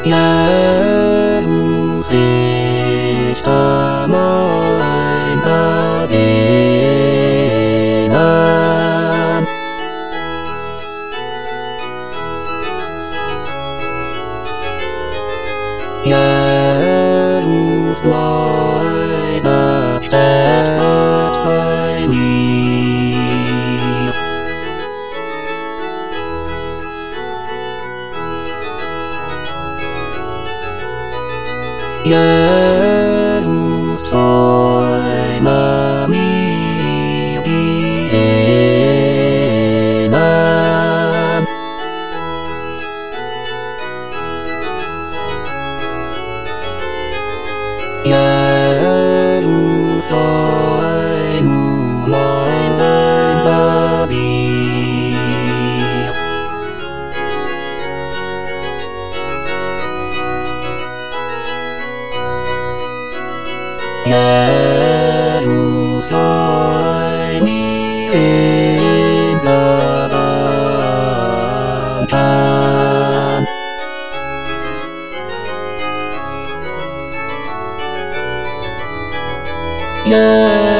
Jesus ist mein Gewinner. Jesus meine Stärke sei mir. Jesus zeige mir die Sehne. Jesus sei nun mein Leben. Jesus sei mir in Gedanken. Yeah.